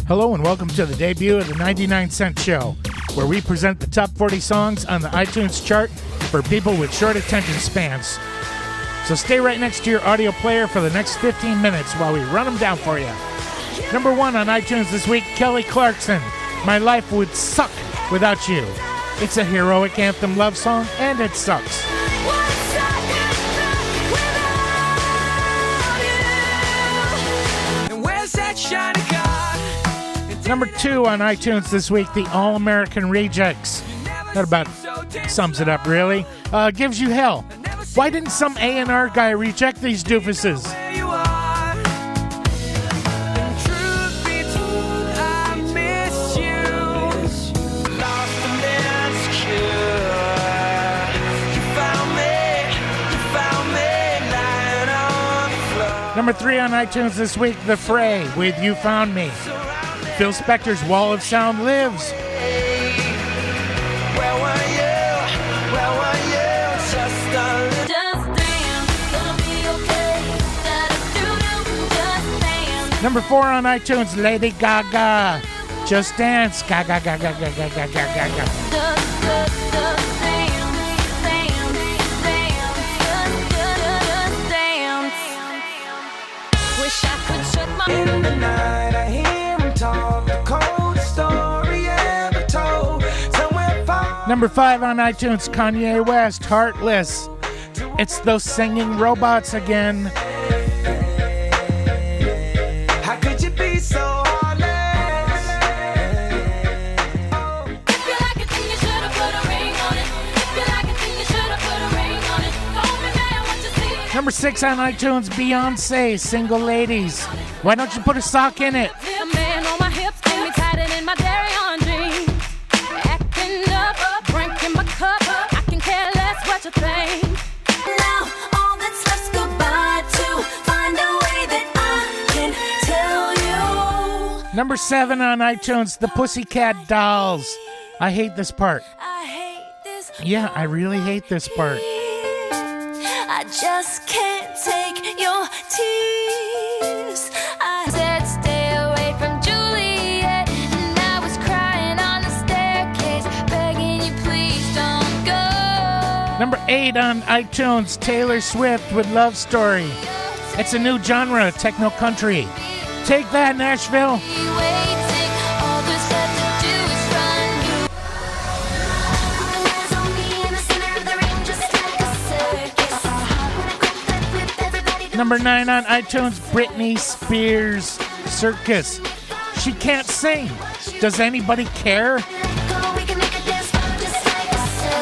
Hello and welcome to the debut of the 99 Cent Show, where we present the top 40 songs on the iTunes chart for people with short attention spans. So stay right next to your audio player for the next 15 minutes while we run them down for you. Number 1 on iTunes this week, Kelly Clarkson, My Life Would Suck Without You. It's a heroic anthem love song, and it sucks. Number 2 on iTunes this week, the All-American Rejects. That about sums it up, really. Gives You Hell. Why didn't some A&R guy reject these doofuses? Number 3 on iTunes this week, The Fray with You Found Me. Phil Spector's Wall of Sound lives. Number 4 on iTunes, Lady Gaga, Just Dance. Gaga, gaga, gaga, gaga, gaga, gaga. In the night, I hear him talk, the coldest story ever told. Number 5 on iTunes, Kanye West, Heartless. It's those singing robots again. How could you be so heartless? If you like a thing, you should have put a ring on it. If you like a thing, you should have put a ring on it. Call me man, what you see? Number 6 on iTunes, Beyonce, Single Ladies. Why don't you put a sock in it? A man on my hips, give me tighter than my dairy on jeans. Acting up, drinking my cup. I can care less what you think. Now all that's left's goodbye to find a way that I can tell you. Number 7 on iTunes, the Pussycat Dolls. I hate this part. I hate this. Yeah, I really hate this part. I just can't take your tears. I Said stay away from Juliet, and I was crying on the staircase, begging you please don't go. Number 8 on iTunes, Taylor Swift with Love Story. It's a new genre, techno country. Take that, Nashville. Waiting, all that's left to do is run you. There's only in the center of the ring, just like a circus. Everybody Number 9 on iTunes, Britney Spears, Circus. She can't sing. Does anybody care? go, we can make a dance floor just like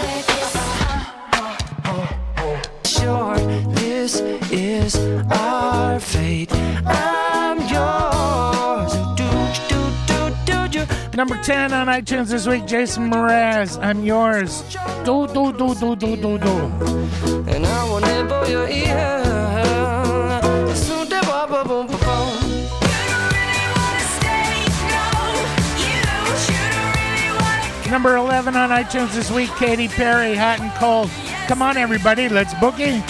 a circus. Sure, this is our fate. I'm yours. Do. Number 10 on iTunes this week, Jason Mraz, I'm Yours. Do. And I want to blow your ear. Number 11 on iTunes this week, Katy Perry, Hot and Cold. Come on, everybody, let's boogie.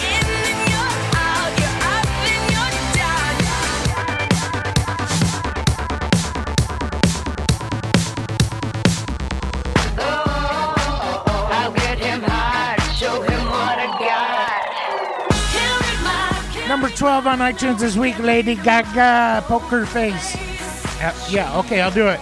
Number 12 on iTunes this week, Lady Gaga, Poker Face. Yeah, okay, I'll do it.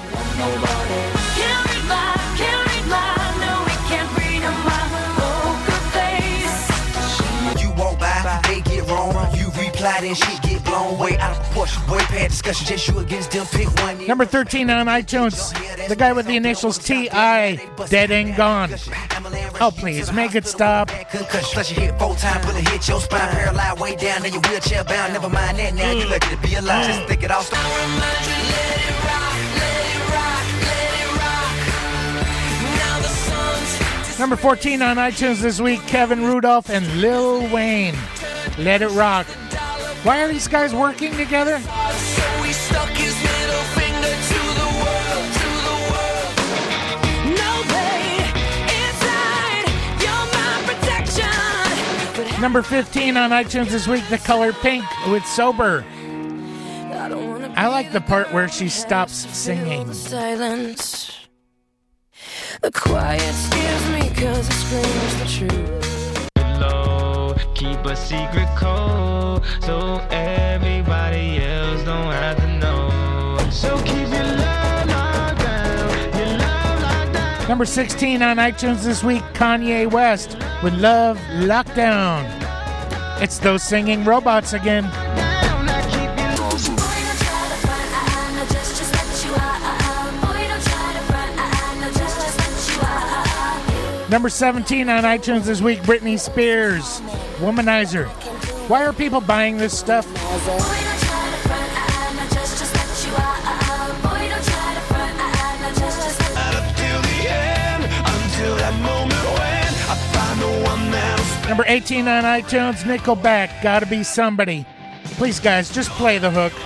You walk by, they get wrong. You reply, then shit get blown way out of proportion. Way past discussion, just you against them. Pick one. Number 13 on iTunes, the guy with the initials T.I., Dead and Gone. Oh, please, make it stop. Concussion, plus you hit 4 times, bullet hit your spine. Paralyzed way down, then your wheelchair bound. Never mind that, now you lucky to be alive. Just think it all started. Number 14 on iTunes this week, Kevin Rudolph and Lil Wayne, Let It Rock. Why are these guys working together? So he stuck his middle finger to the world, No way, inside, you're my protection. Number 15 on iTunes this week, The Color Pink with Sober. I don't wanna I like the part where she stops singing. Silence. The quiet scares me cause it screams the truth. Low, keep a secret code so everybody else don't have to know. So keep your love locked down, your love locked down. Number 16 on iTunes this week, Kanye West with Love Lockdown. It's those singing robots again. Number 17 on iTunes this week, Britney Spears, Womanizer. Why are people buying this stuff? Number 18 on iTunes, Nickelback, Gotta Be Somebody. Please, guys, just play the hook.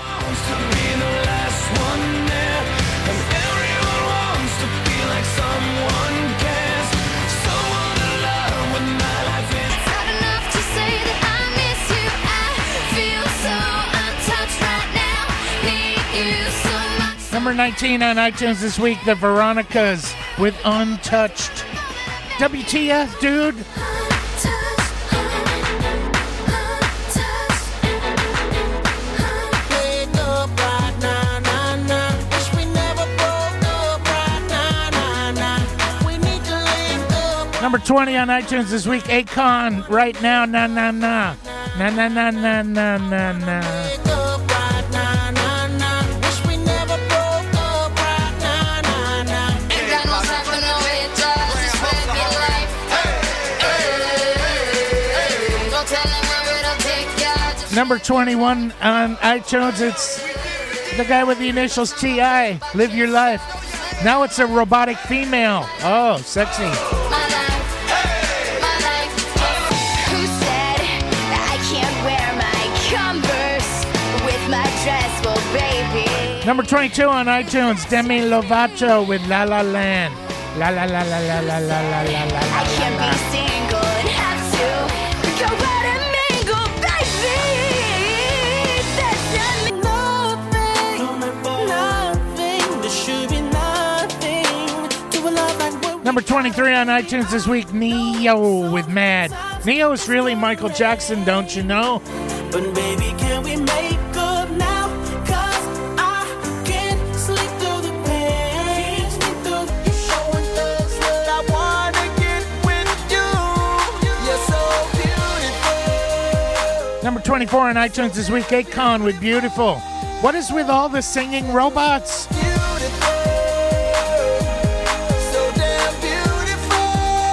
Number 19 on iTunes this week, the Veronicas with Untouched. WTF, dude? Number 20 on iTunes this week, Akon, Right Now, Na Na Na. Na Na Na Na Na Na Na. Number 21 on iTunes, it's the guy with the initials T.I., Live Your Life. Now it's a robotic female. Oh, sexy. Who said I can't wear my Converse with my dress? Well, baby. Number 22 on iTunes, Demi Lovato with La La Land. La La La La La La La La La La. I can't be single and have to go out and mingle, baby. That's nothing. There should be nothing to a love like what. Number 23 on iTunes this week, Neo with Mad. Neo is really Michael Jackson, don't you know? But baby, can we make up now? Cause I can't sleep through the pain. You're showing us what I wanna get with you. You're so beautiful. Number 24 on iTunes this week, Akon with Beautiful. What is with all the singing robots? Beautiful. So damn beautiful.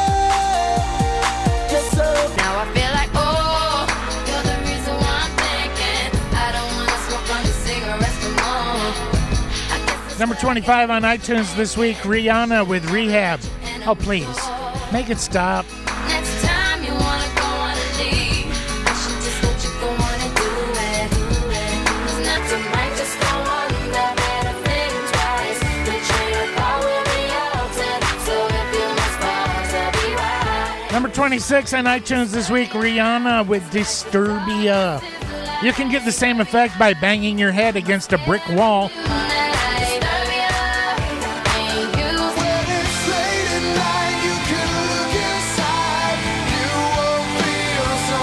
You're so Now I feel like, oh, you're the reason why I'm thinking I don't wanna smoke on the cigarettes no more. I guess Number 25 on iTunes this week, Rihanna with Rehab. Oh, please, make it stop. next time you wanna go on a leave, I should just let you go on and do it. It's not too much, just go on the better thing twice. The train of thought will be altered, so if you must fall to be right. Number 26 on iTunes this week, Rihanna with Disturbia. You can get the same effect by banging your head against a brick wall. late at night, you can look inside. You won't feel so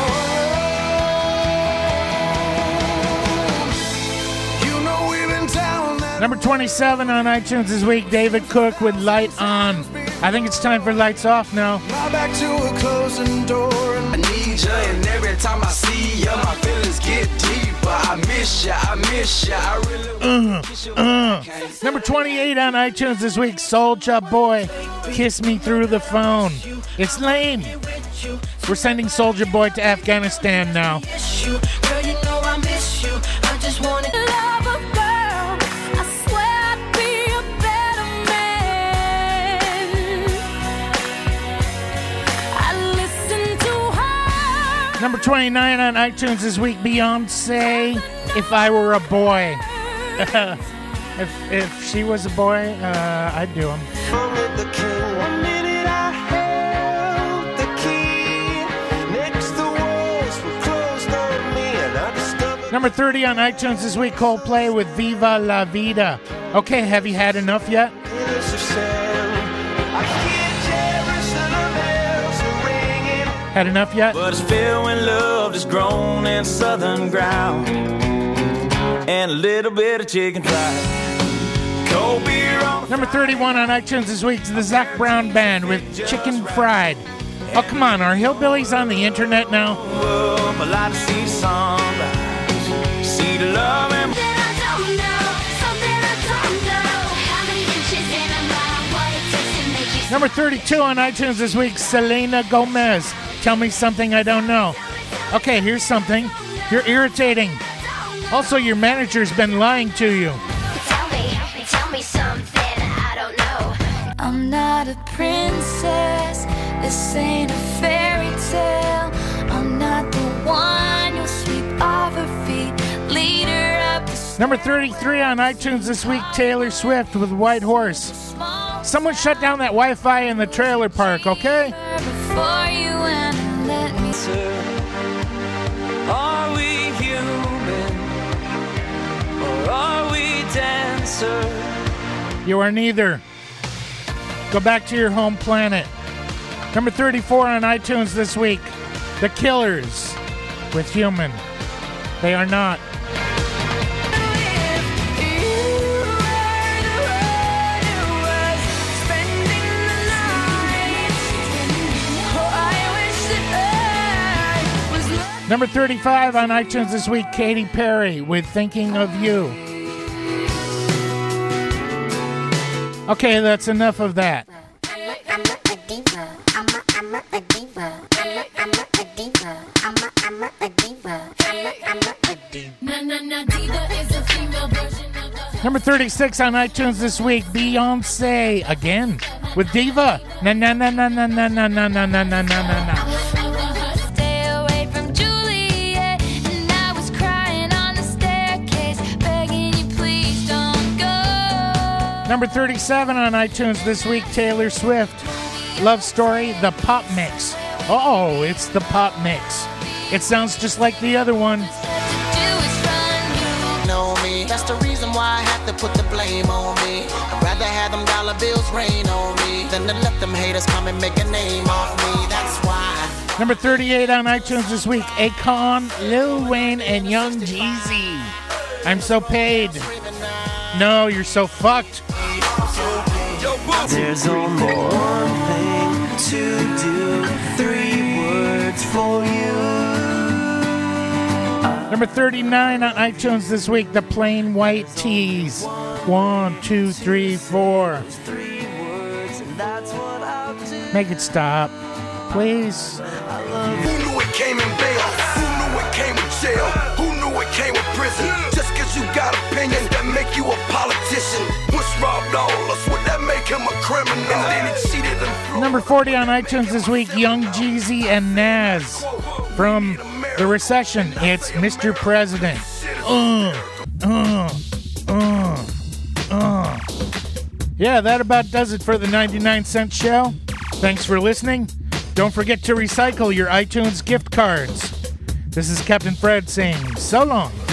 alone. You know we've been down that. Number 27 on iTunes this week, David Cook with Light On. I think it's time for Lights Off now. My back to a closing door. I need you, and every time I see you, my feelings get deeper. I miss you, I really Number 28 on iTunes this week, Soulja Boy, Kiss Me Through the Phone. It's lame. We're sending Soulja Boy to Afghanistan now. Miss you, girl, you know I miss you. I just wanna Love a girl, I swear I'd be a better man. I listen to her. Number 29 on iTunes this week, Beyonce, If I Were a Boy. if she was a boy, I'd do him. with the king. 1 minute I held the key. Next the walls were closed on me, and I discovered. Number 30 on iTunes this week, Coldplay with Viva La Vida. Okay, have you had enough yet? Had enough yet? But it's filled when love is grown in southern ground, and a little bit of chicken fried. Cold beer on. Number 31 on iTunes this week is the Zac Brown Band with Chicken Fried. Oh, come on, are hillbillies on the internet now? Up, I like to see sunrise, see the love and. Number 32 on iTunes this week, Selena Gomez. Tell me something I don't know. Okay, here's something. You're irritating. Also, your manager's been lying to you. Tell me something I don't know. I'm not a princess. This ain't a fairy tale. I'm not the one you'll sweep off her feet. Lead her up the Number 33 on iTunes this week, Taylor Swift with White Horse. Someone shut down that Wi-Fi in the trailer park, okay? before you and let me. Are we human or are we dancer? You are neither. Go back to your home planet. Number 34 on iTunes this week, The Killers with Human. They are not. Number 35 on iTunes this week, Katy Perry with Thinking of You. Okay, that's enough of that. I'm a diva. I'm a diva. I'm a diva. I'm a diva. Na diva is a female version of the. Number 36 on iTunes this week, Beyonce again with Diva. Na na na na na na na na na na na na. Stay away from Juliet, and I was crying on the staircase, begging you please don't go. Number 37 on iTunes this week, Taylor Swift. Love Story, the pop mix. Oh, it's the pop mix. It sounds just like the other one. Know me. That's the reason why I have to put the blame on me. I'd rather have them dollar bills rain on me than to let them haters come and make a name off me. That's why. Number 38 on iTunes this week, Akon, Lil Wayne, and Young Jeezy. I'm so paid. No, you're so fucked. There's only one thing to do, 3 words for you. Number 39 on iTunes this week, The Plain White Tees. 1, 2, 3, 4. Make it stop, please. Who knew it came in bail? Who knew it came with jail? Who knew it came with prison? Just cause you got opinions that make you a politician. Bush robbed all us, would that make him a criminal? And then he cheated and Number 40 on iTunes this week, Young Jeezy and Nas. From The Recession, it's Mr. President. Yeah, that about does it for the 99-cent show. Thanks for listening. Don't forget to recycle your iTunes gift cards. This is Captain Fred saying so long.